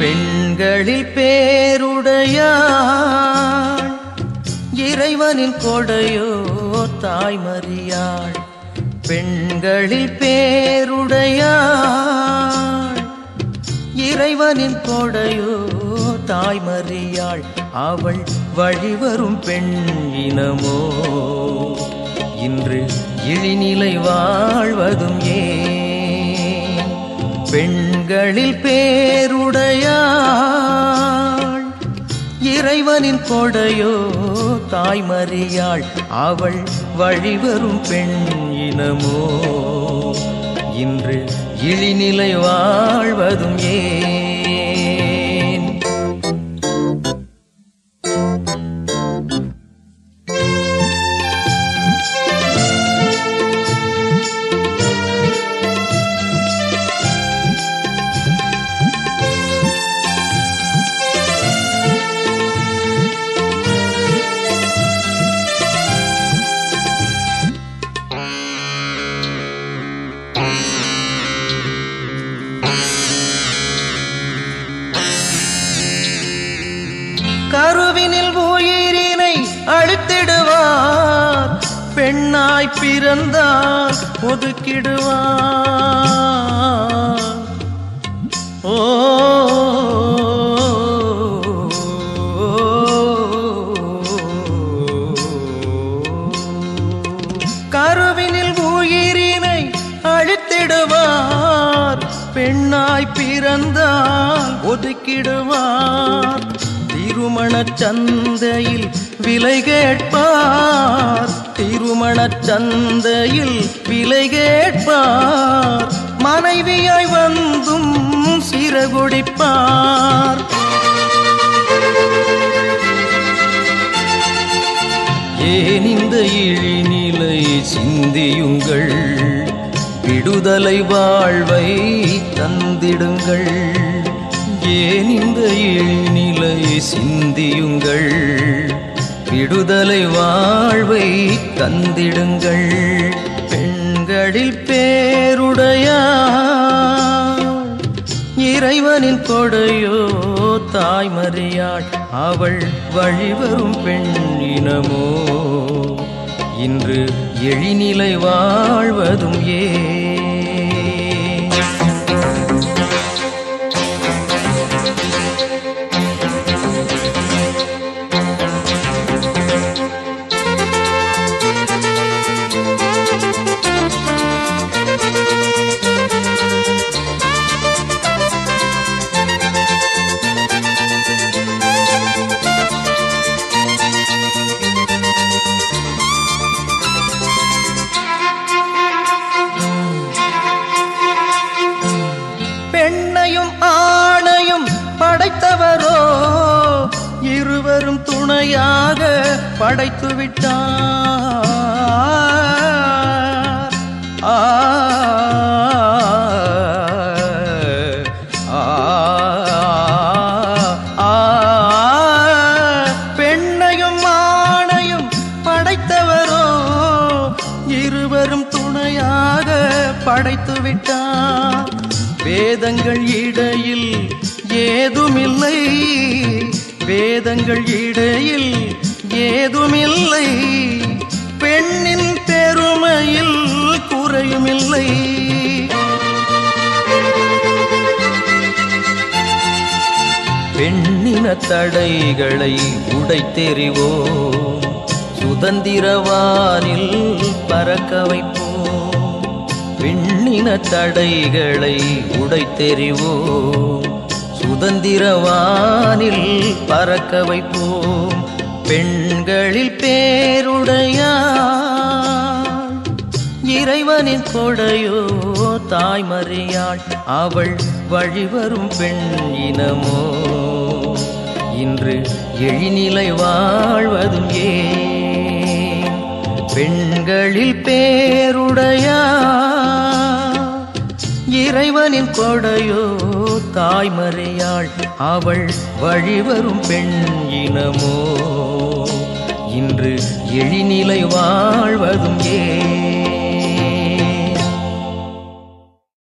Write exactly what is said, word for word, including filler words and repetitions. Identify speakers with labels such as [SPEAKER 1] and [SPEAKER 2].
[SPEAKER 1] பெண்களில் பேருடையாள் இறைவனின் கொடையோ தாய்மறியாள். பெண்களில் பேருடையாள் இறைவனின் கொடையோ தாய்மறியாள். அவள் வழிவரும் பெண் இனமோ இன்று இழிநிலை வாழ்வதும் ஏன்? பெண்களில் பேருடையாள் இறைவனின் கொடையோ தாய்மறியாள். அவள் வழிவரும் பெண் இனமோ இன்று இழிநிலை வாழ்வதும் ஏன்? கருவினில் உயிரினை அழித்திடுவார், பெண்ணாய் பிறந்தால் ஒதுக்கிடுவார். ஓ கருவினில் உயிரினை அழித்திடுவார், பெண்ணாய் பிறந்தால் ஒதுக்கிடுவார். திருமணச் சந்தையில் விலை கேட்பார், திருமணச் சந்தையில் விலை கேட்பார். மனைவியாய் வந்தும் சிறகுடிப்பார். ஏன் இந்த இழிநிலை சிந்தியுங்கள், விடுதலை வாழ்வை தந்திடுங்கள். ஏன் இந்த இழிநிலை சிந்தியுங்கள், விடுதலை வாழ்வை தந்திடுங்கள். பெண்களில் பேருடையாள் இறைவனின் கொடையோ தாய்மறியாள். அவள் வழிவரும் பெண் இனமோ இன்று எழிநிலை வாழ்வதும் ஏன்? பெண்ணையும் ஆணையும் படைத்தவரோ இருவரும் துணையாக படைத்து விட்டார். ஆ பெண்ணையும் ஆணையும் படைத்தவரோ இருவரும் துணையாக படைத்து விட்டார். வேதங்கள் இடையில் ஏதுமில்லை, வேதங்கள் இடையில் ஏதுமில்லை. பெண்ணின் பெருமையில் குறையுமில்லை. பெண்ணின தடைகளை உடைத்தெறிவோம், சுதந்திரவானில் பறக்க வைப்போம். பெண்ணின தடைகளை உடைத்தெறிவோம், சுதந்திரவானில் பறக்க வைப்போம். பெண்களில் பேருடையாள் இறைவனின் கொடையோ தாய்மறியாள். அவள் வழிவரும் பெண் இனமோ இன்று எழிநிலை வாழ்வதும் ஏன்? பெண்களில் பேருடையாள் இறைவனின் கொடையோ தாய்மறியாள். அவள் வழிவரும் பெண் இனமோ இன்று எழிநிலை வாழ்வதும் ஏன்?